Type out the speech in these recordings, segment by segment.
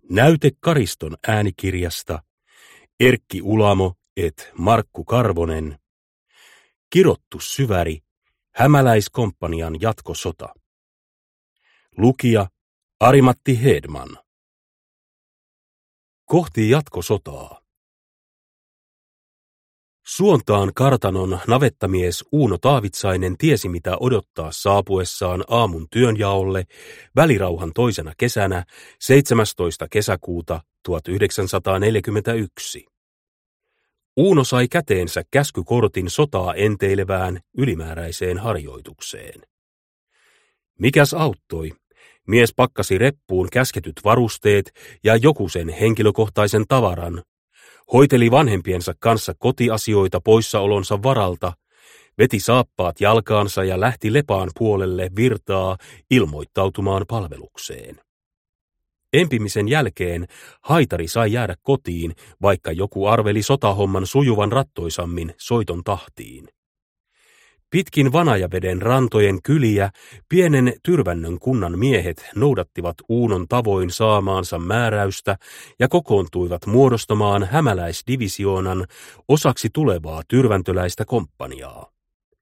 Näyte Kariston äänikirjasta Erkki Ulamo et Markku Karvonen. Kirottu syväri, Hämäläiskomppanian jatkosota. Lukija Ari-Matti Hedman. Kohti jatkosotaa. Suontaan kartanon navettamies Uuno Taavitsainen tiesi mitä odottaa saapuessaan aamun työnjaolle välirauhan toisena kesänä 17. kesäkuuta 1941. Uuno sai käteensä käskykortin sotaa enteilevään ylimääräiseen harjoitukseen. Mikäs auttoi? Mies pakkasi reppuun käsketyt varusteet ja jokusen henkilökohtaisen tavaran, hoiteli vanhempiensa kanssa kotiasioita poissaolonsa varalta, veti saappaat jalkaansa ja lähti Lepaan puolelle virtaa ilmoittautumaan palvelukseen. Empimisen jälkeen haitari sai jäädä kotiin, vaikka joku arveli sotahomman sujuvan rattoisammin soiton tahtiin. Pitkin Vanajaveden rantojen kyliä pienen Tyrvännön kunnan miehet noudattivat Uunon tavoin saamaansa määräystä ja kokoontuivat muodostamaan hämäläisdivisioonan osaksi tulevaa tyrväntöläistä komppaniaa.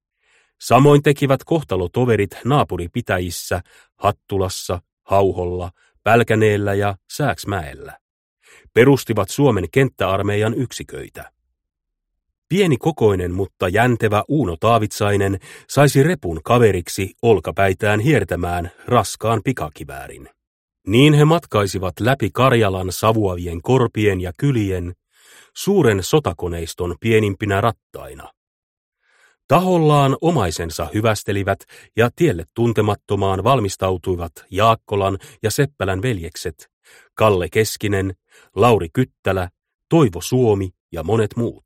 Samoin tekivät kohtalotoverit naapuripitäjissä Hattulassa, Hauholla, Pälkäneellä ja Sääksmäellä. Perustivat Suomen kenttäarmeijan yksiköitä. Pienikokoinen, mutta jäntevä Uuno Taavitsainen saisi repun kaveriksi olkapäitään hiertämään raskaan pikakiväärin. Niin he matkaisivat läpi Karjalan savuavien korpien ja kylien, suuren sotakoneiston pienimpinä rattaina. Tahollaan omaisensa hyvästelivät ja tielle tuntemattomaan valmistautuivat Jaakkolan ja Seppälän veljekset, Kalle Keskinen, Lauri Kyttälä, Toivo Suomi ja monet muut.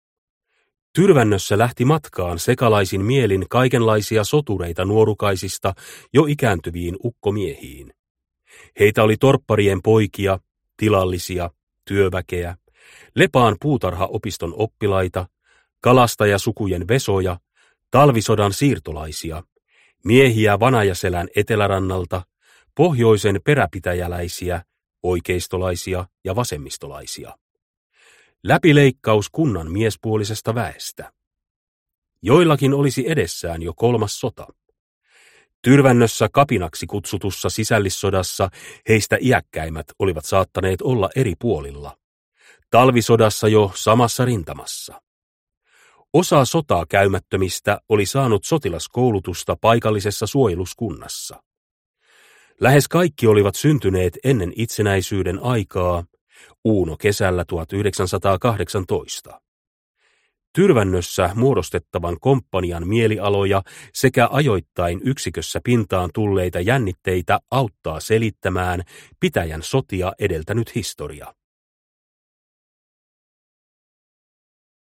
Tyrvännössä lähti matkaan sekalaisin mielin kaikenlaisia sotureita nuorukaisista jo ikääntyviin ukkomiehiin. Heitä oli torpparien poikia, tilallisia, työväkeä, Lepaan puutarhaopiston oppilaita, kalastajasukujen vesoja, talvisodan siirtolaisia, miehiä Vanajaselän etelärannalta, pohjoisen peräpitäjäläisiä, oikeistolaisia ja vasemmistolaisia. Läpileikkaus kunnan miespuolisesta väestä. Joillakin olisi edessään jo kolmas sota. Tyrvännössä kapinaksi kutsutussa sisällissodassa heistä iäkkäimmät olivat saattaneet olla eri puolilla. Talvisodassa jo samassa rintamassa. Osa sotaa käymättömistä oli saanut sotilaskoulutusta paikallisessa suojeluskunnassa. Lähes kaikki olivat syntyneet ennen itsenäisyyden aikaa, Uuno kesällä 1918. Tyrvännössä muodostettavan komppanian mielialoja sekä ajoittain yksikössä pintaan tulleita jännitteitä auttaa selittämään pitäjän sotia edeltänyt historia.